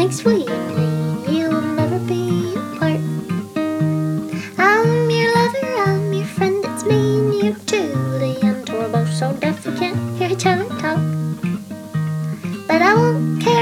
makes we mean you'll never be apart. I'm your lover, I'm your friend, it's me and you, Julie, and we're both so deaf we can't hear each other talk. But I won't care